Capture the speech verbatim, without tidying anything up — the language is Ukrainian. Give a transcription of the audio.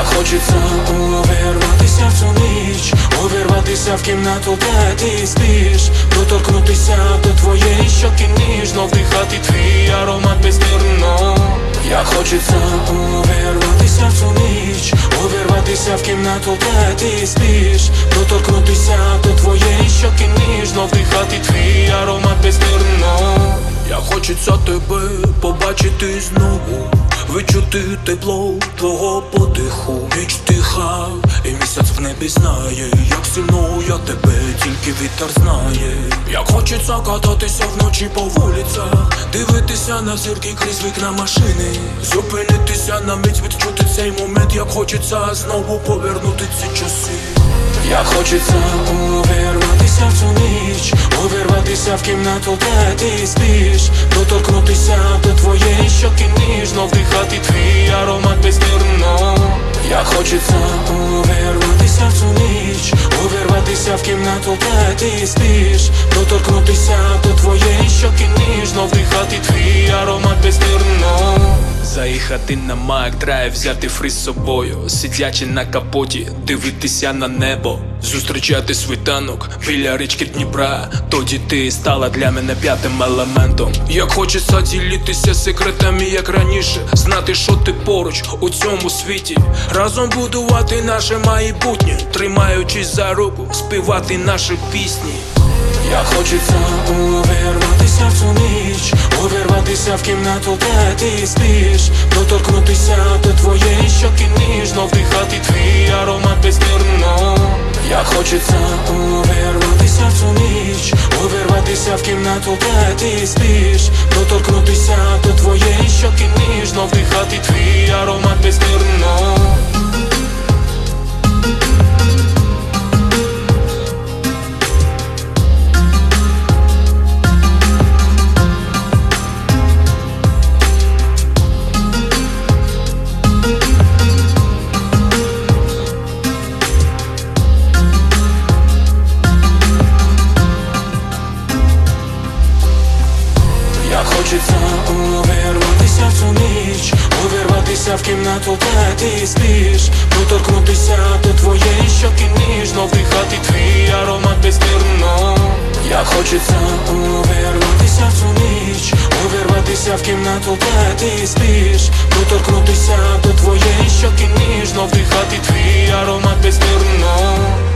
Хочеться увірватися в цю ніч, увірватися в кімнату, де ти спиш, доторкнутися до твоєї щоки ніжно, вдихати твій аромат безмірно. Я хочеться увірватися в цю ніч, увірватися в кімнату, де ти спиш, доторкнутися до твоєї щоки ніжно, вдихати твій аромат безмірно. Я хочеться тебе побачити знову, відчути тепло твого подиху. Ніч тиха і місяць в небі знає, як сильно я тебе, тільки вітер знає. Як хочеться кататися вночі по вулицях, дивитися на зірки крізь вікна машини, зупинитися на мить, відчути цей момент. Як хочеться знову повернути ці часи. Я хочеться увірватися в цю ніч, увірватися в кімнату, де ти спиш, доторкнутися до твоєї щоки ніжно, вдихати твій аромат безмірно. Я хочеться увірватися в цю ніч, увірватися в кімнату, де ти спиш, доторкнутися до твоєї щоки ніжно, вдихати твій аромат безмірно. Заїхати на Мак-драйв, взяти фри з собою, сидячи на капоті, дивитися на небо, зустрічати світанок біля річки Дніпра. Тоді ти стала для мене п'ятим елементом. Як хочеться ділитися секретами, як раніше, знати, що ти поруч у цьому світі, разом будувати наше майбутнє, тримаючись за руку, співати наші пісні. Я хочеться увірватися в цю ніч, увірватися в кімнату, де ти спиш, доторкнутися до твоєї щоки ніжно, вдихати твій аромат безмірно. Я хочеться увірватися в цю ніч, увірватися в кімнату, де ти спиш, доторкнутися до твоєї щоки ніжно, вдихати твій аромат безмірно. Хочеться увірватися в цю ніч, увірватися в кімнату, де ти спиш, доторкнутися до твоєї щоки ніжно, вдихати твій аромат безмірно. Я хочеться увірватися в цю ніч, увірватися в кімнату, де ти спиш, доторкнутися до твоєї щоки ніжно, вдихати твій аромат безмірно.